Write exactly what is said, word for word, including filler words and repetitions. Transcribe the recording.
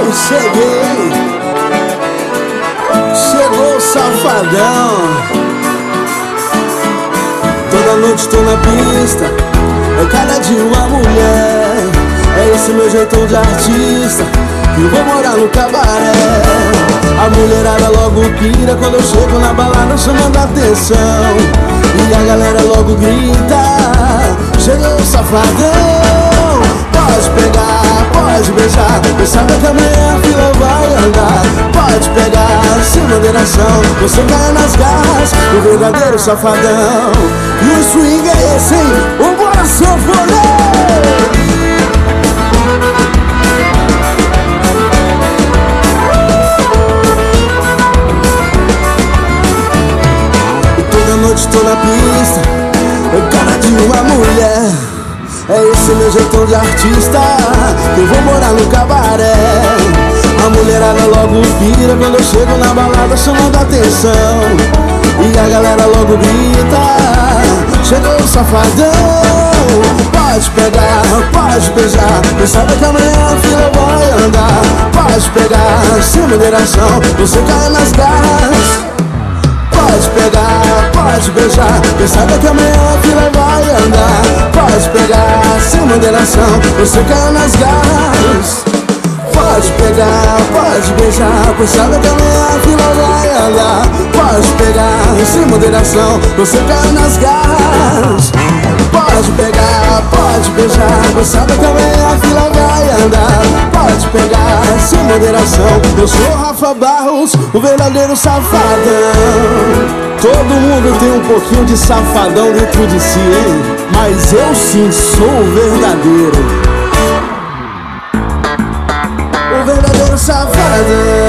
cheguei, chegou o safadão. Toda noite tô na pista, é cada dia uma mulher. É esse meu jeitão de artista, que eu vou morar no cabaré. A mulherada logo pira quando eu chego na balada chamando a atenção. E a galera logo grita, chegou o safadão. Pode pegar, pode beijar, eu sabe que amanhã a fila vai andar. Pode pegar, sem moderação, você cai nas garras do verdadeiro safadão. E o swing é esse, hein? Vambora, sanfoneiro! Estou na pista, eu cara de uma mulher. É esse meu jeitão de artista, que eu vou morar no cabaré. A mulherada logo pira quando eu chego na balada chamando a atenção. E a galera logo grita, chegou o safadão. Pode pegar, pode beijar, e sabe que amanhã a fila vai andar. Pode pegar, sem moderação, você cai nas garras. Pode pegar, pode beijar, e sabe que amanhã a fila vai andar. Pode pegar, sem moderação, você cai nas garras. Pode pegar, pode beijar, pois sabe que amanhã a fila vai andar. Pode pegar, sem moderação, você cai nas garras. Pode pegar, pode beijar, pois sabe que amanhã a fila vai andar. Pode pegar, sem moderação, eu sou Rafa Barros, o verdadeiro safadão. Todo mundo tem um pouquinho de safadão dentro de si, hein? Mas eu sim sou o verdadeiro, o verdadeiro safadão.